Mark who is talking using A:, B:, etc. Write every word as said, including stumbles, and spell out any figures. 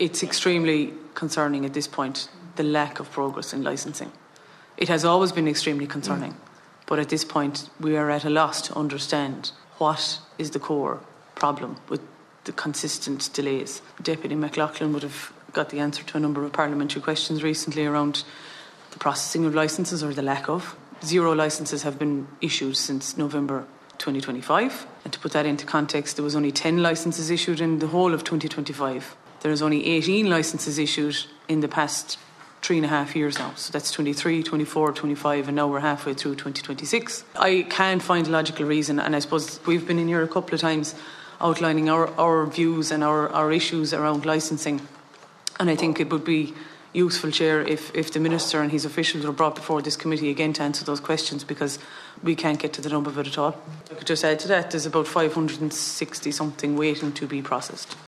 A: It's extremely concerning at this point, the lack of progress in licensing. It has always been extremely concerning, mm. but at this point we are at a loss to understand what is the core problem with the consistent delays. Deputy McLaughlin would have got the answer to a number of parliamentary questions recently around the processing of licences, or the lack of. Zero licences have been issued since November twenty twenty-five, and to put that into context, there was only ten licences issued in the whole of twenty twenty-five. There is only eighteen licences issued in the past three and a half years now. So that's twenty-three, twenty-four, twenty-five, and now we're halfway through twenty twenty-six. I can't find a logical reason, and I suppose we've been in here a couple of times outlining our, our views and our, our issues around licensing, and I think it would be useful, Chair, if, if the Minister and his officials were brought before this committee again to answer those questions, because we can't get to the nub of it at all. I could just add to that, there's about five hundred sixty something waiting to be processed.